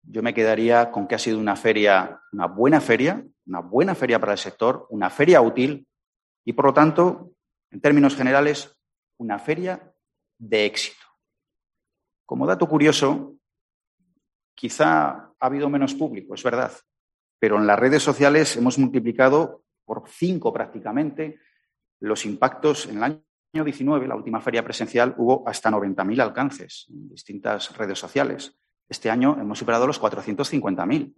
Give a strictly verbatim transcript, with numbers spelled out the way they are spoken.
yo me quedaría con que ha sido una feria, una buena feria, una buena feria para el sector, una feria útil y, por lo tanto, en términos generales, una feria de éxito. Como dato curioso, quizá ha habido menos público, es verdad, pero en las redes sociales hemos multiplicado por cinco prácticamente los impactos. En el año diecinueve, la última feria presencial, hubo hasta noventa mil alcances en distintas redes sociales. Este año hemos superado los cuatrocientos cincuenta mil.